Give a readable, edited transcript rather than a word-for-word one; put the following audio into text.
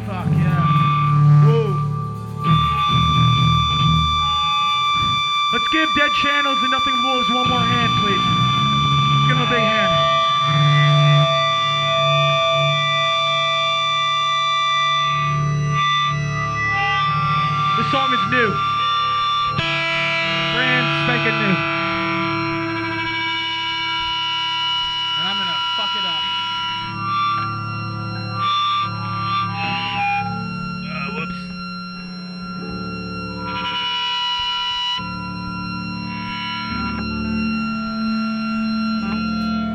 Fuck yeah. Woo. Let's give Dead Channels and Nothing But Wolves one more hand, please. Give them a big hand. This song is new. Brand spanking new.